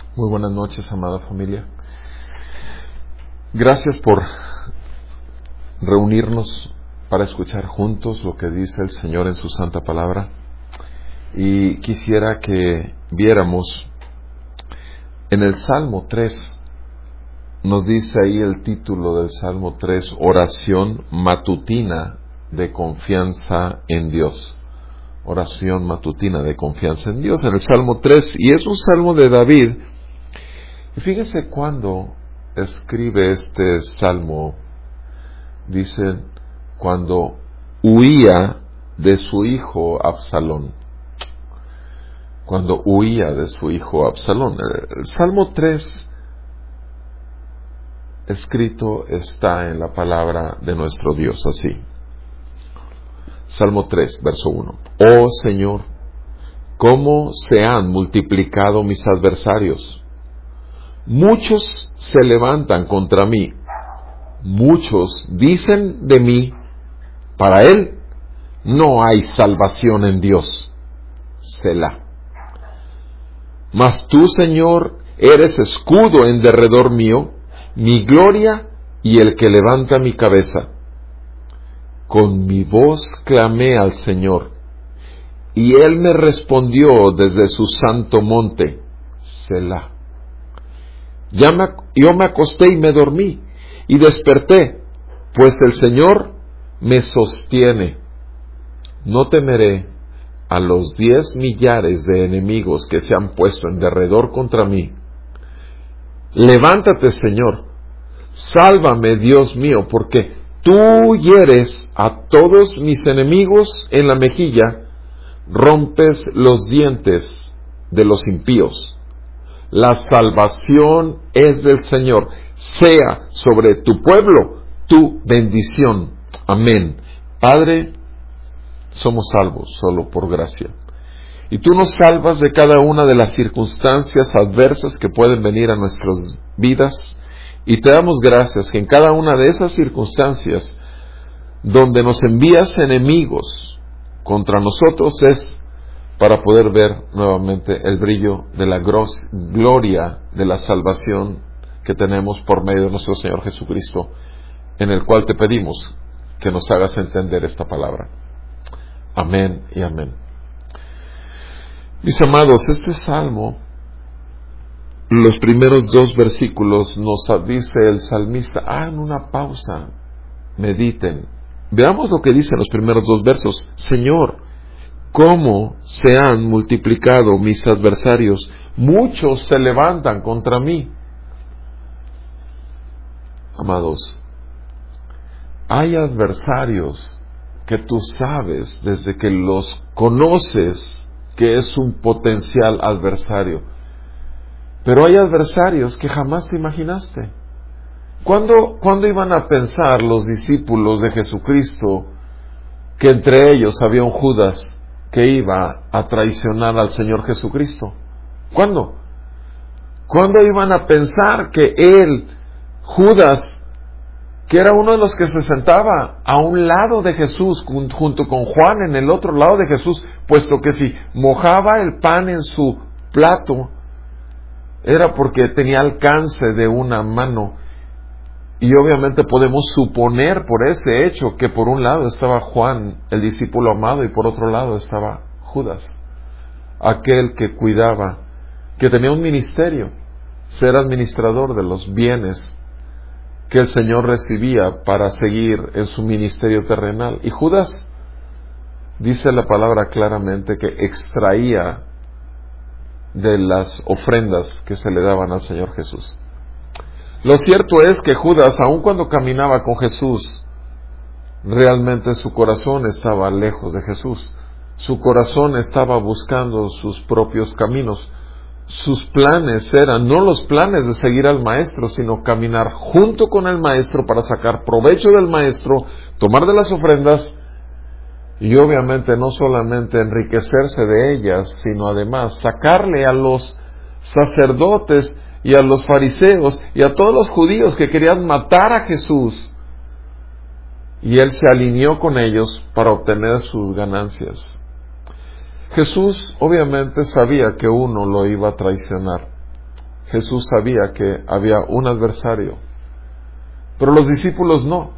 Muy buenas noches, amada familia. Gracias por reunirnos para escuchar juntos lo que dice el Señor en su santa palabra. Y quisiera que viéramos en el Salmo 3, nos dice ahí el título del Salmo 3, oración matutina de confianza en Dios. Oración matutina de confianza en Dios, en el Salmo 3, y es un salmo de David. Y fíjense cuando escribe este salmo, dicen, cuando huía de su hijo Absalón. Cuando huía de su hijo Absalón. El Salmo 3 escrito está en la palabra de nuestro Dios así. Salmo 3, verso 1. Oh Señor, cómo se han multiplicado mis adversarios. Muchos se levantan contra mí. Muchos dicen de mí, para él no hay salvación en Dios. Selah. Mas tú, Señor, eres escudo en derredor mío, mi gloria y el que levanta mi cabeza. Con mi voz clamé al Señor, y él me respondió desde su santo monte. Selah. Yo me acosté y me dormí, y desperté, pues el Señor me sostiene. No temeré a los 10 millares de enemigos que se han puesto en derredor contra mí. Levántate, Señor, sálvame, Dios mío, porque tú hieres a todos mis enemigos en la mejilla, rompes los dientes de los impíos. La salvación es del Señor. Sea sobre tu pueblo tu bendición. Amén. Padre, somos salvos solo por gracia. Y tú nos salvas de cada una de las circunstancias adversas que pueden venir a nuestras vidas. Y te damos gracias que en cada una de esas circunstancias donde nos envías enemigos contra nosotros es para poder ver nuevamente el brillo de la gloria de la salvación que tenemos por medio de nuestro Señor Jesucristo, en el cual te pedimos que nos hagas entender esta palabra. Amén y amén. Mis amados, este salmo, los primeros 2 versículos nos dice el salmista, hagan una pausa, mediten. Veamos lo que dicen los primeros 2 versos. Señor, cómo se han multiplicado mis adversarios, muchos se levantan contra mí. Amados, hay adversarios que tú sabes desde que los conoces que es un potencial adversario, pero hay adversarios que jamás te imaginaste. ¿Cuándo iban a pensar los discípulos de Jesucristo que entre ellos había un Judas que iba a traicionar al Señor Jesucristo? ¿Cuándo? ¿Cuándo iban a pensar que él, Judas, que era uno de los que se sentaba a un lado de Jesús, junto con Juan en el otro lado de Jesús, puesto que si mojaba el pan en su plato, era porque tenía alcance de una mano? Y obviamente podemos suponer por ese hecho que por un lado estaba Juan, el discípulo amado, y por otro lado estaba Judas, aquel que cuidaba, que tenía un ministerio, ser administrador de los bienes que el Señor recibía para seguir en su ministerio terrenal. Y Judas, dice la palabra claramente, que extraía de las ofrendas que se le daban al Señor Jesús. Lo cierto es que Judas, aun cuando caminaba con Jesús, realmente su corazón estaba lejos de Jesús. Su corazón estaba buscando sus propios caminos. Sus planes eran no los planes de seguir al Maestro, sino caminar junto con el Maestro para sacar provecho del Maestro, tomar de las ofrendas y obviamente no solamente enriquecerse de ellas, sino además sacarle a los sacerdotes y a los fariseos y a todos los judíos que querían matar a Jesús. Y él se alineó con ellos para obtener sus ganancias. Jesús obviamente sabía que uno lo iba a traicionar. Jesús sabía que había un adversario, pero los discípulos no.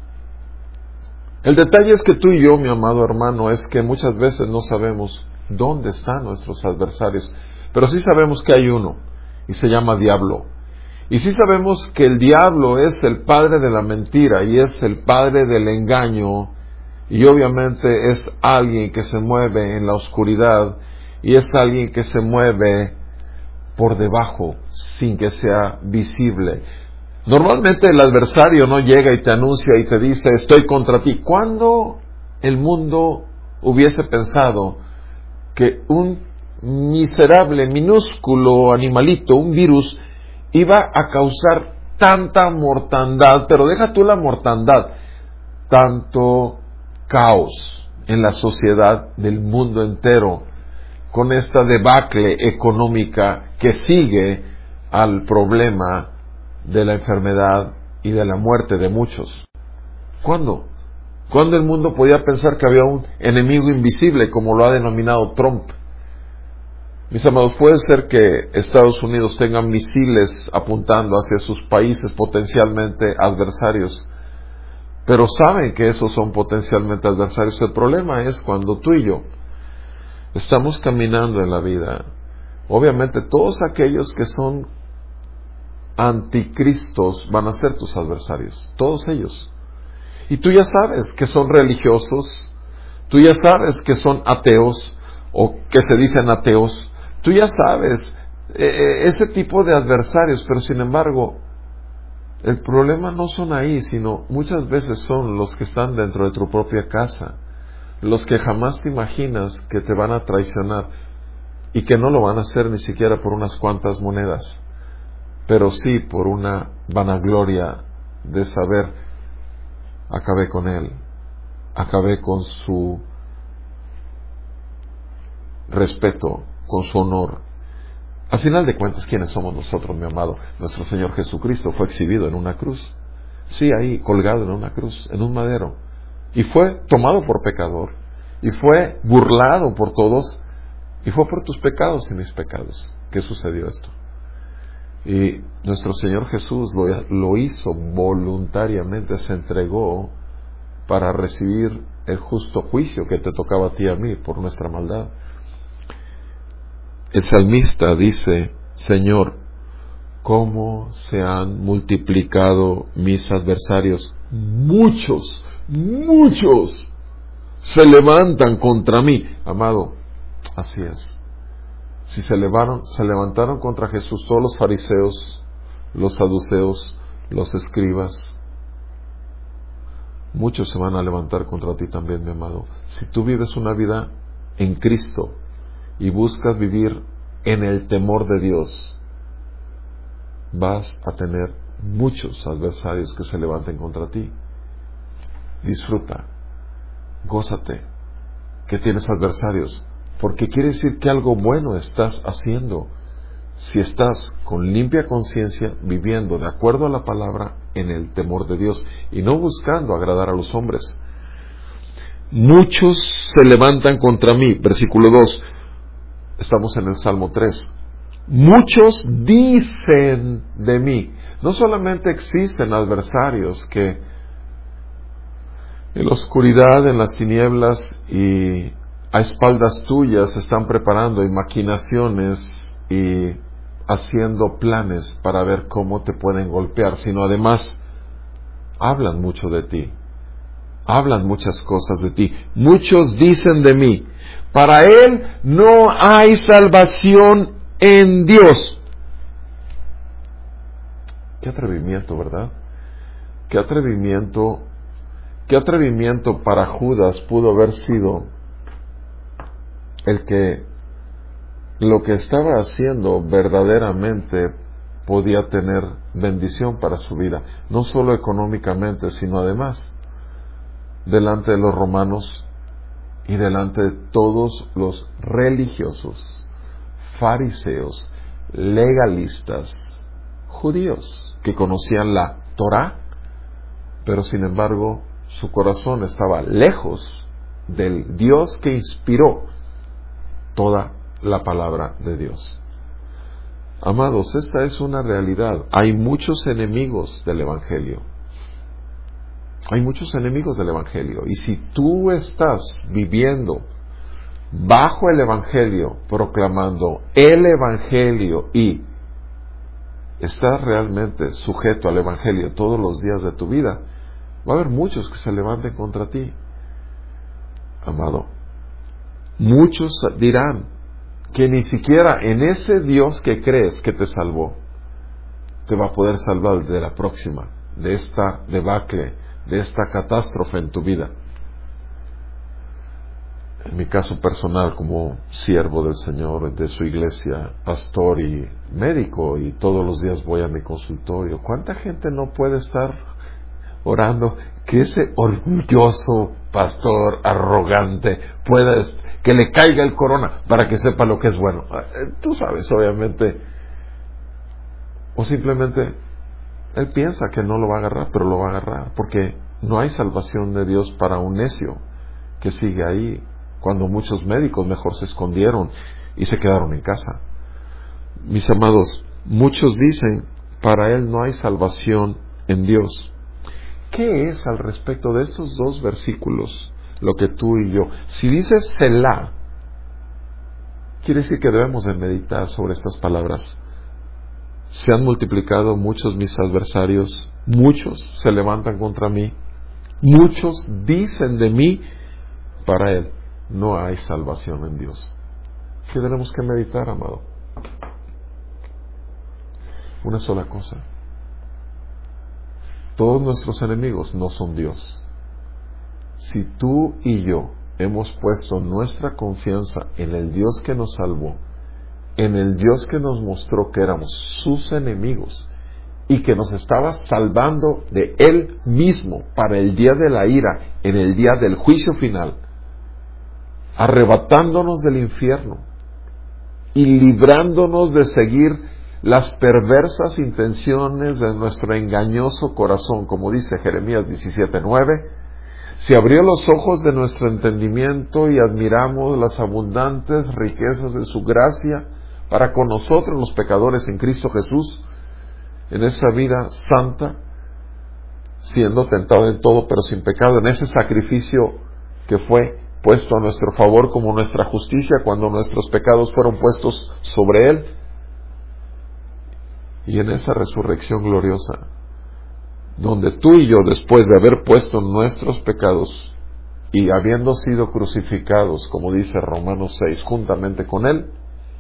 El detalle es que tú y yo, mi amado hermano, es que muchas veces no sabemos dónde están nuestros adversarios, pero sí sabemos que hay uno, y se llama diablo. Y sí sabemos que el diablo es el padre de la mentira, y es el padre del engaño, y obviamente es alguien que se mueve en la oscuridad, y es alguien que se mueve por debajo, sin que sea visible. Normalmente el adversario no llega y te anuncia y te dice, estoy contra ti. ¿Cuándo el mundo hubiese pensado que un miserable, minúsculo animalito, un virus, iba a causar tanta mortandad? Pero deja tú la mortandad, tanto caos en la sociedad del mundo entero, con esta debacle económica que sigue al problema de la enfermedad y de la muerte de muchos. ¿Cuándo? ¿Cuándo el mundo podía pensar que había un enemigo invisible, como lo ha denominado Trump? Mis amados, puede ser que Estados Unidos tenga misiles apuntando hacia sus países potencialmente adversarios, pero saben que esos son potencialmente adversarios. El problema es cuando tú y yo estamos caminando en la vida. Obviamente todos aquellos que son anticristos van a ser tus adversarios, todos ellos. Y tú ya sabes que son religiosos, tú ya sabes que son ateos o que se dicen ateos, tú ya sabes ese tipo de adversarios, pero sin embargo el problema no son ahí, sino muchas veces son los que están dentro de tu propia casa, los que jamás te imaginas que te van a traicionar y que no lo van a hacer ni siquiera por unas cuantas monedas, pero sí por una vanagloria de saber, acabé con él, acabé con su respeto, con su honor. Al final de cuentas, ¿quiénes somos nosotros, mi amado? Nuestro Señor Jesucristo fue exhibido en una cruz, sí, ahí, colgado en una cruz, en un madero, y fue tomado por pecador, y fue burlado por todos, y fue por tus pecados y mis pecados que sucedió esto. Y nuestro Señor Jesús lo hizo voluntariamente, se entregó para recibir el justo juicio que te tocaba a ti y a mí por nuestra maldad. El salmista dice, Señor, ¿cómo se han multiplicado mis adversarios? Muchos se levantan contra mí. Amado, así es. Si se levantaron contra Jesús todos los fariseos, los saduceos, los escribas, muchos se van a levantar contra ti también, mi amado. Si tú vives una vida en Cristo y buscas vivir en el temor de Dios, vas a tener muchos adversarios que se levanten contra ti. Disfruta, gózate que tienes adversarios, porque quiere decir que algo bueno estás haciendo si estás con limpia conciencia, viviendo de acuerdo a la palabra en el temor de Dios y no buscando agradar a los hombres. Muchos se levantan contra mí, versículo 2, estamos en el Salmo 3. Muchos dicen de mí. No solamente existen adversarios que en la oscuridad, en las tinieblas y a espaldas tuyas se están preparando y maquinaciones y haciendo planes para ver cómo te pueden golpear, sino además hablan mucho de ti, hablan muchas cosas de ti. Muchos dicen de mí, para él no hay salvación en Dios. Qué atrevimiento, ¿verdad? Qué atrevimiento para Judas pudo haber sido el que lo que estaba haciendo verdaderamente podía tener bendición para su vida, no solo económicamente, sino además delante de los romanos y delante de todos los religiosos, fariseos, legalistas, judíos que conocían la Torá, pero sin embargo su corazón estaba lejos del Dios que inspiró toda la palabra de Dios. Amados, esta es una realidad. Hay muchos enemigos del Evangelio. Hay muchos enemigos del Evangelio. Y si tú estás viviendo bajo el Evangelio, proclamando el Evangelio y estás realmente sujeto al Evangelio todos los días de tu vida, va a haber muchos que se levanten contra ti. Amado, muchos dirán que ni siquiera en ese Dios que crees que te salvó, te va a poder salvar de la próxima, de esta debacle, de esta catástrofe en tu vida. En mi caso personal, como siervo del Señor, de su iglesia, pastor y médico, y todos los días voy a mi consultorio, ¿cuánta gente no puede estar orando que ese orgulloso pastor arrogante pueda, que le caiga el corona para que sepa lo que es bueno? Tú sabes, obviamente. O simplemente él piensa que no lo va a agarrar, pero lo va a agarrar, porque no hay salvación de Dios para un necio que sigue ahí, cuando muchos médicos mejor se escondieron y se quedaron en casa. Mis amados, muchos dicen, para él no hay salvación en Dios. ¿Qué es al respecto de estos dos versículos lo que tú y yo? Si dices Selah, quiere decir que debemos de meditar sobre estas palabras. Se han multiplicado muchos mis adversarios, muchos se levantan contra mí, muchos dicen de mí, para él no hay salvación en Dios. ¿Qué tenemos que meditar, amado? Una sola cosa. Todos nuestros enemigos no son Dios. Si tú y yo hemos puesto nuestra confianza en el Dios que nos salvó, en el Dios que nos mostró que éramos sus enemigos y que nos estaba salvando de Él mismo para el día de la ira, en el día del juicio final, arrebatándonos del infierno y librándonos de seguir las perversas intenciones de nuestro engañoso corazón, como dice Jeremías 17:9, si abrió los ojos de nuestro entendimiento y admiramos las abundantes riquezas de su gracia para con nosotros los pecadores en Cristo Jesús, en esa vida santa, siendo tentado en todo pero sin pecado, en ese sacrificio que fue puesto a nuestro favor como nuestra justicia cuando nuestros pecados fueron puestos sobre Él, y en esa resurrección gloriosa, donde tú y yo, después de haber puesto nuestros pecados y habiendo sido crucificados, como dice Romanos 6, juntamente con Él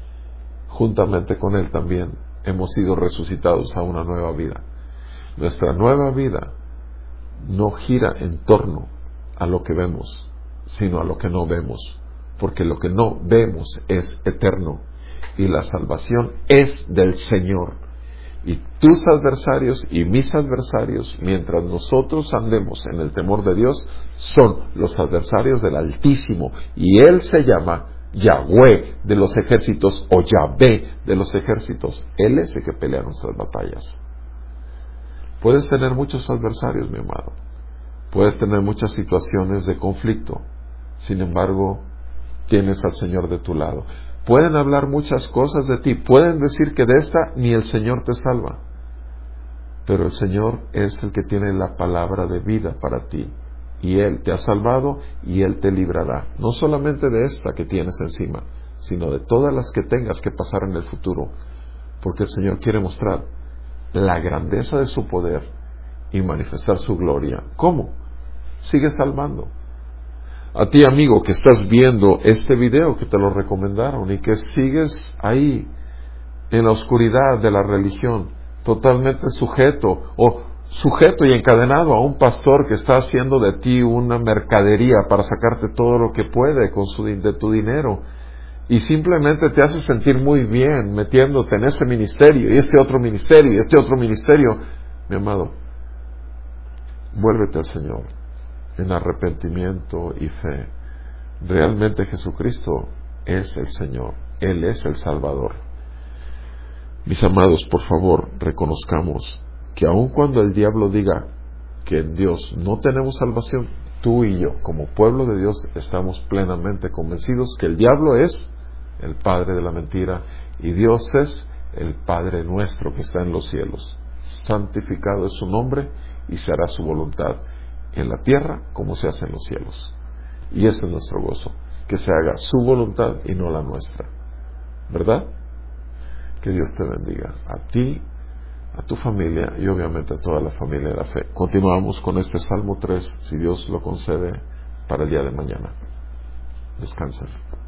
también hemos sido resucitados a una nueva vida. Nuestra nueva vida no gira en torno a lo que vemos, sino a lo que no vemos, porque lo que no vemos es eterno y la salvación es del Señor. Y tus adversarios y mis adversarios, mientras nosotros andemos en el temor de Dios, son los adversarios del Altísimo, y Él se llama Yahweh de los ejércitos o Yahvé de los ejércitos. Él es el que pelea nuestras batallas. Puedes tener muchos adversarios, mi amado, puedes tener muchas situaciones de conflicto, sin embargo tienes al Señor de tu lado. Pueden hablar muchas cosas de ti, pueden decir que de esta ni el Señor te salva, pero el Señor es el que tiene la palabra de vida para ti, y Él te ha salvado y Él te librará, no solamente de esta que tienes encima, sino de todas las que tengas que pasar en el futuro, porque el Señor quiere mostrar la grandeza de su poder y manifestar su gloria. ¿Cómo? Sigue salvando. A ti, amigo, que estás viendo este video, que te lo recomendaron y que sigues ahí en la oscuridad de la religión, totalmente sujeto y encadenado a un pastor que está haciendo de ti una mercadería para sacarte todo lo que puede de tu dinero, y simplemente te hace sentir muy bien metiéndote en ese ministerio y este otro ministerio y este otro ministerio. Mi amado, vuélvete al Señor en arrepentimiento y fe. Realmente Jesucristo es el Señor, Él es el Salvador. Mis amados, por favor, reconozcamos que aun cuando el diablo diga que en Dios no tenemos salvación, tú y yo, como pueblo de Dios, estamos plenamente convencidos que el diablo es el padre de la mentira y Dios es el Padre nuestro que está en los cielos. Santificado es su nombre y se hará su voluntad en la tierra como se hace en los cielos. Y ese es nuestro gozo, que se haga su voluntad y no la nuestra. ¿Verdad? Que Dios te bendiga, a ti, a tu familia y obviamente a toda la familia de la fe. Continuamos con este Salmo 3, si Dios lo concede, para el día de mañana. Descansen.